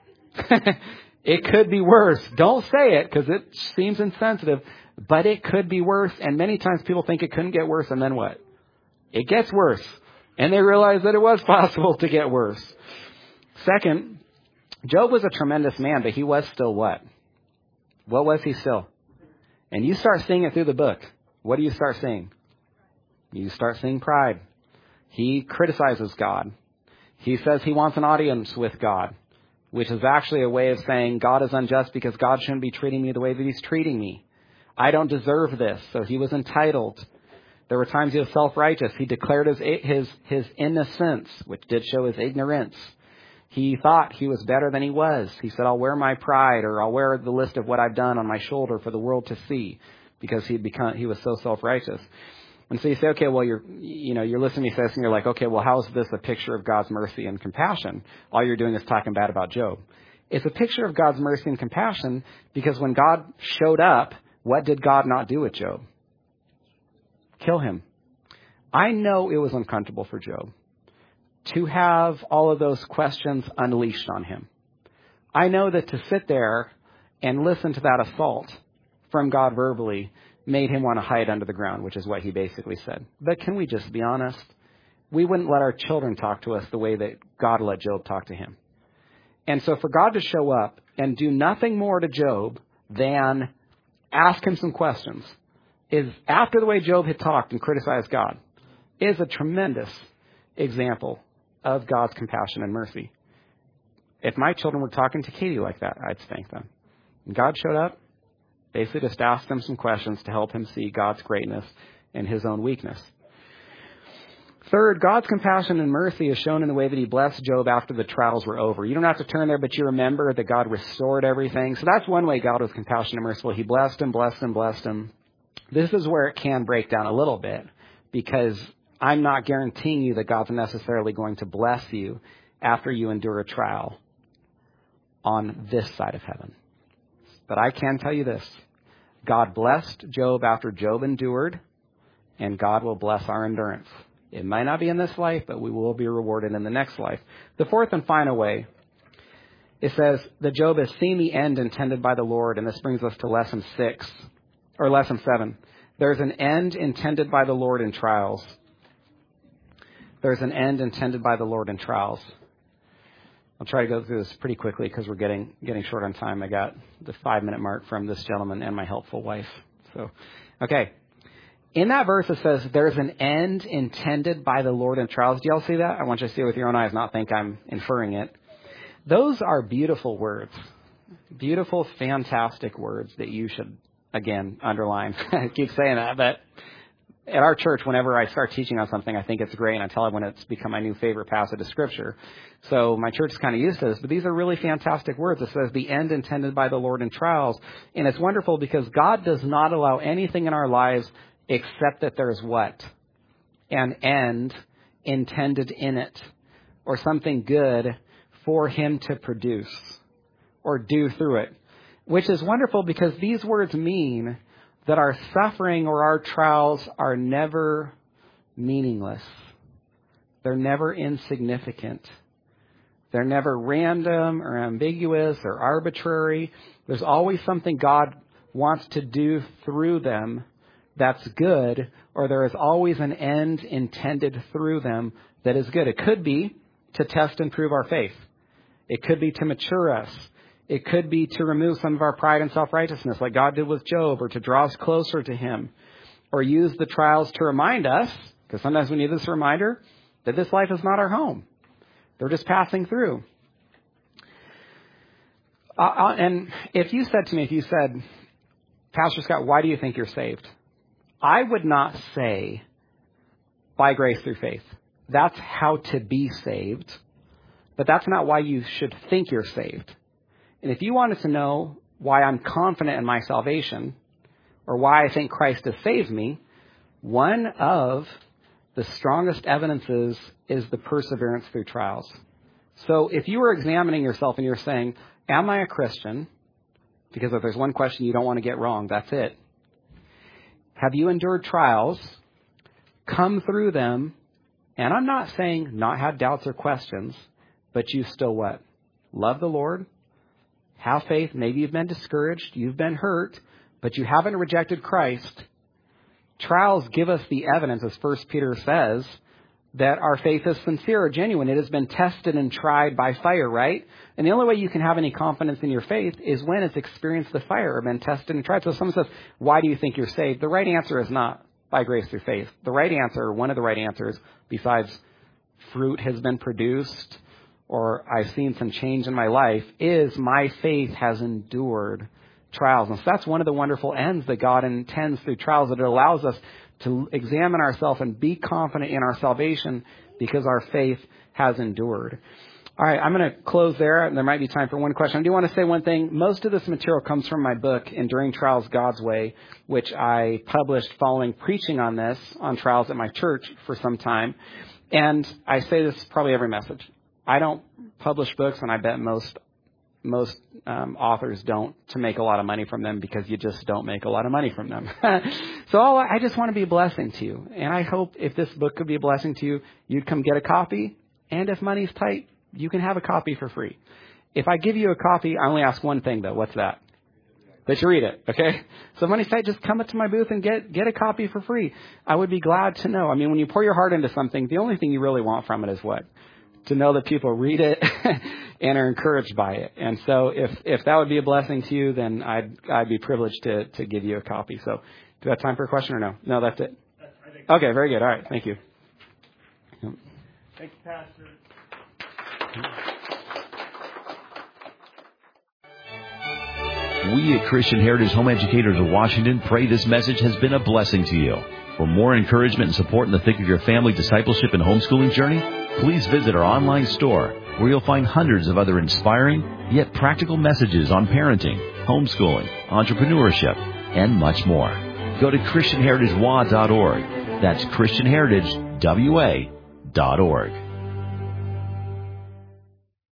[SPEAKER 2] It could be worse. Don't say it because it seems insensitive, but it could be worse. And many times people think it couldn't get worse, and then what? It gets worse. And they realize that it was possible to get worse. Second, Job was a tremendous man, but he was still what? What was he still? And you start seeing it through the book. What do you start seeing? You start seeing pride. He criticizes God. He says he wants an audience with God, which is actually a way of saying God is unjust because God shouldn't be treating me the way that he's treating me. I don't deserve this. So he was entitled. There were times he was self-righteous. He declared his innocence, which did show his ignorance. He thought he was better than he was. He said, I'll wear my pride, or I'll wear the list of what I've done on my shoulder for the world to see, because he was so self-righteous. And so you say, okay, well, you're listening to this and you're like, okay, well, how is this a picture of God's mercy and compassion? All you're doing is talking bad about Job. It's a picture of God's mercy and compassion because when God showed up, what did God not do with Job? Kill him. I know it was uncomfortable for Job to have all of those questions unleashed on him. I know that to sit there and listen to that assault from God verbally made him want to hide under the ground, which is what he basically said. But can we just be honest? We wouldn't let our children talk to us the way that God let Job talk to him. And so for God to show up and do nothing more to Job than ask him some questions is, after the way Job had talked and criticized God, is a tremendous example of God's compassion and mercy. If my children were talking to Katie like that, I'd spank them. And God showed up, basically just asked them some questions to help him see God's greatness and his own weakness. Third, God's compassion and mercy is shown in the way that he blessed Job after the trials were over. You don't have to turn there, but you remember that God restored everything. So that's one way God was compassionate and merciful. He blessed him, blessed him, blessed him. This is where it can break down a little bit, because I'm not guaranteeing you that God's necessarily going to bless you after you endure a trial on this side of heaven. But I can tell you this. God blessed Job after Job endured, and God will bless our endurance. It might not be in this life, but we will be rewarded in the next life. The fourth and final way, it says that Job has seen the end intended by the Lord, and this brings us to lesson 7. There's an end intended by the Lord in trials. There's an end intended by the Lord in trials. I'll try to go through this pretty quickly because we're getting short on time. I got the 5-minute mark from this gentleman and my helpful wife. So, okay. In that verse, it says, there's an end intended by the Lord in trials. Do y'all see that? I want you to see it with your own eyes, not think I'm inferring it. Those are beautiful words. Beautiful, fantastic words that you should, again, underline. I keep saying that, but at our church, whenever I start teaching on something, I think it's great, and I tell everyone it's become my new favorite passage of Scripture. So my church is kind of used to this, but these are really fantastic words. It says, the end intended by the Lord in trials. And it's wonderful because God does not allow anything in our lives except that there's what? An end intended in it, or something good for him to produce or do through it, which is wonderful because these words mean that our suffering or our trials are never meaningless. They're never insignificant. They're never random or ambiguous or arbitrary. There's always something God wants to do through them that's good, or there is always an end intended through them that is good. It could be to test and prove our faith. It could be to mature us. It could be to remove some of our pride and self-righteousness like God did with Job, or to draw us closer to him, or use the trials to remind us, because sometimes we need this reminder, that this life is not our home. They're just passing through. And if you said, Pastor Scott, why do you think you're saved? I would not say by grace through faith. That's how to be saved, but that's not why you should think you're saved. And if you wanted to know why I'm confident in my salvation, or why I think Christ has saved me, one of the strongest evidences is the perseverance through trials. So if you were examining yourself and you're saying, am I a Christian? Because if there's one question you don't want to get wrong, that's it. Have you endured trials, come through them, and I'm not saying not had doubts or questions, but you still what? Love the Lord, have faith, maybe you've been discouraged, you've been hurt, but you haven't rejected Christ. Trials give us the evidence, as 1 Peter says, that our faith is sincere or genuine. It has been tested and tried by fire, right? And the only way you can have any confidence in your faith is when it's experienced the fire or been tested and tried. So if someone says, why do you think you're saved? The right answer is not by grace through faith. The right answer, one of the right answers, besides fruit has been produced or I've seen some change in my life, is my faith has endured trials. And so that's one of the wonderful ends that God intends through trials, that it allows us to examine ourselves and be confident in our salvation because our faith has endured. All right, I'm going to close there, and there might be time for one question. I do want to say one thing. Most of this material comes from my book, Enduring Trials God's Way, which I published following preaching on this, on trials at my church for some time. And I say this probably every message. I don't publish books, and I bet most most authors don't to make a lot of money from them, because you just don't make a lot of money from them. So I just want to be a blessing to you. And I hope if this book could be a blessing to you, you'd come get a copy. And if money's tight, you can have a copy for free. If I give you a copy, I only ask one thing, though. What's that? That you read it, okay? So money's tight, just come up to my booth and get a copy for free. I would be glad to know. I mean, when you pour your heart into something, the only thing you really want from it is what? To know that people read it and are encouraged by it. And so if that would be a blessing to you, then I'd be privileged to give you a copy. So do I have time for a question or no? No, that's it. Okay, very good. All right, thank you.
[SPEAKER 3] Thank you, Pastor.
[SPEAKER 1] We at Christian Heritage Home Educators of Washington pray this message has been a blessing to you. For more encouragement and support in the thick of your family discipleship and homeschooling journey, please visit our online store, where you'll find hundreds of other inspiring yet practical messages on parenting, homeschooling, entrepreneurship, and much more. Go to ChristianHeritageWA.org. That's ChristianHeritageWA.org.